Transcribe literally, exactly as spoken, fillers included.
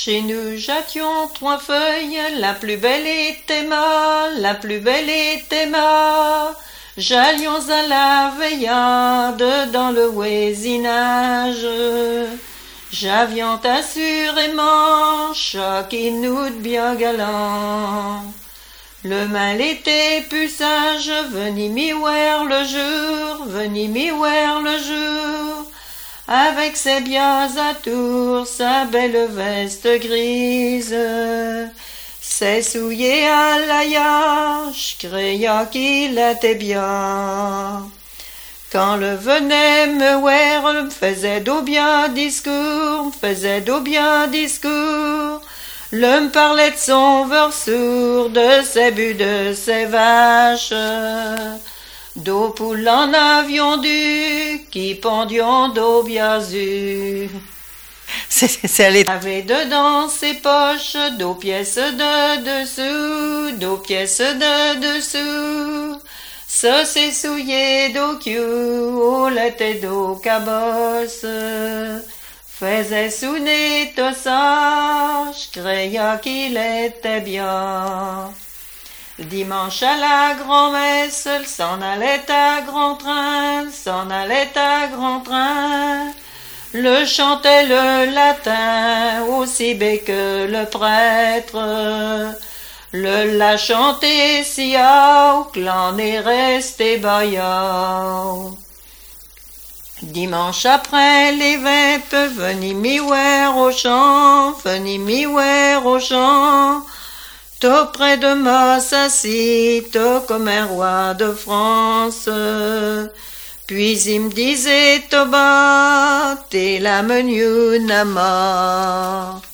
Chez nous j'attions trois feuilles, la plus belle était ma, la plus belle était ma. J'allions à la veillade dans le voisinage. J'avions assurément chaque inoute bien galant. Le mal était plus sage, veni m'y voir le jour, veni m'y voir le jour. Avec ses biens atours, sa belle veste grise, ses souliers à l'aillage, créant qu'il était bien. Quand le venait me voir, me faisait d'au bien discours, me faisait d'au bien discours. Le me parlait de son verre sourd, de ses buts, de ses vaches. D'eau poules en avions du, qui pendions d'eau biazu. C'est allé. Avait dedans ses poches, d'eau pièces de dessous, d'eau pièces de dessous. Ça s'est souillé d'eau kiou, au lait d'eau cabosse. Faisait souner tout ça, j'créais qu'il était bien. Le dimanche à la grand-messe, elle s'en allait à grand train, elle s'en allait à grand train. Le chantait le latin, aussi bé que le prêtre. Le la chantait si haut, que l'en est resté baillant. Dimanche après les vêpes, venez m'y voir au champ, venez m'y voir au champ. T'es près de moi s'assit, t'es comme un roi de France. Puis il me disait, t'es bas, t'es la menu nama.